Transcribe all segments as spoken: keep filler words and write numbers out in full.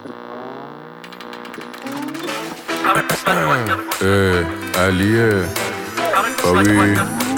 علیه بابی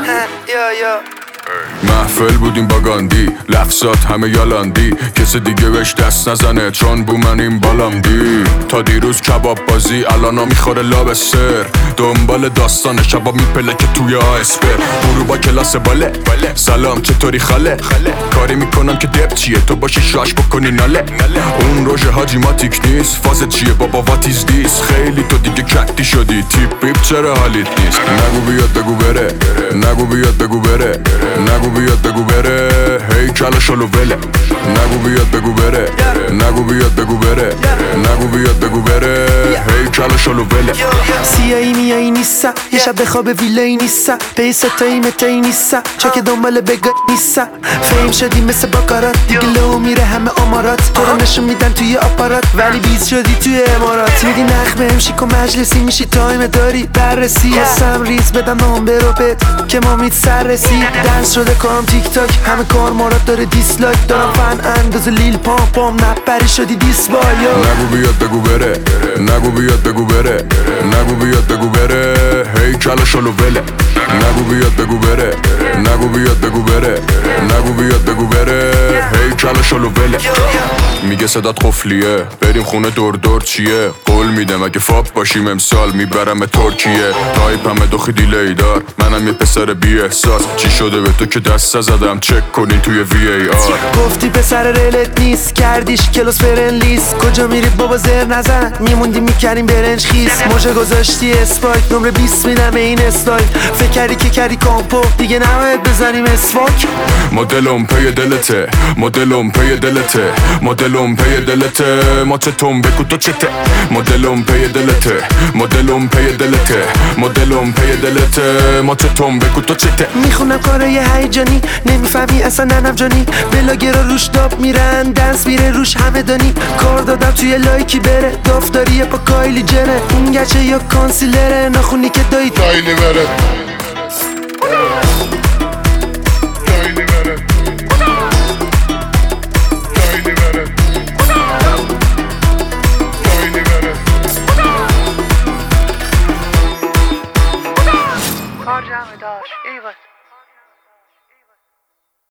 محفل بودیم با گاندی، لفظات همه یالاندی، کسی دیگه بهش دست نزنه چون بو من این بالامدی. تا دیروز کباب بازی الان میخوره لاب سر، دنبال داستان شباب میپله که توی آسپر. برو با کلاس باله سلام چطوری خاله، کاری میکنم که دب چیه تو باشی شاش بکنی ناله. اون روژه حاجی ماتیک نیست، فاز چیه بابا واتیز دیس، خیلی تو دیگه کتی شدی تیپ بیپ چرا حالیت نیست. نگو بیاد بگو بره، نگو بیاد بگو بره، نگو بیاد بگو بره، هی کلا شلو وله. نگو بیاد بگو بره، نگو بیاد بگو بره، نگو بیاد بگو بره، هی کلا شلو وله. سیایی میایی نیستم، یه شب بخواب ویلایی نیستم، پی ستایی متایی نیستم، چون که دنبال بگاه نیستم. فیم شدی مثل باکارات، دیگه لو میره همه امارات، تو رو نشون میدن توی آپارات ولی بیز شدی توی امارات. میدی نخ بهم شیک و مجلسی، میشی تایم داری بررسی، حسم ریز بدم نامبر رو بهت که ما میت سر رسی. دنس شده کارم تیک تاک، همه کار مارات داره دیسلایک، دارم فن انداز لیل پام پام نپری شدی دیس بای. نگو بیاد بگو بره، نگو بیاد بگو بره، نگو بیاد بگو بره، هی کلا شلو وله. نگو بیاد بگو بره، نگو بیاد بگو بره، نگو بیاد بگو بره، هی کلا شلو وله. میگه صدات قفلیه بریم خونه دور دور چیه، قول میدم اگه فاپ باشیم امسال میبرم ترکیه. تایپ همه دو خیلی لیدار، منم یه پسر بی احساس، چی شده به تو که دست زدم چک کنی توی وی ای آر. گفتی پسر ریلت نیست، کردیش کلاس فرن لیست، کجا میری بابا زر نزن، میموندی میکردیم برنج خیس. موجه گذاشتی اسپایک، نمره بیست میدم این استایل، فکر کردی که کردی کامپو دیگه نباید بزنیم اسفاک. مدلم پی دلته، مدلم پی دلته، مدلم پی دلته، ما چتم بگو تو چته. مدلم پی دلته، مدلم پی دلته، مدلم پی دلته، ما چتم بگو تو چته. میخونم کاره یه هیجانی، نمیفهمی اصلا ننم جانی، بلاگرا روش داب میرن دنس میره روش همه دانی. کار دادم توی لایکی بره، دافتاری پا کایلی جنه، اون گچه یا کانسیلره، نخونی که دایی دایلی بره.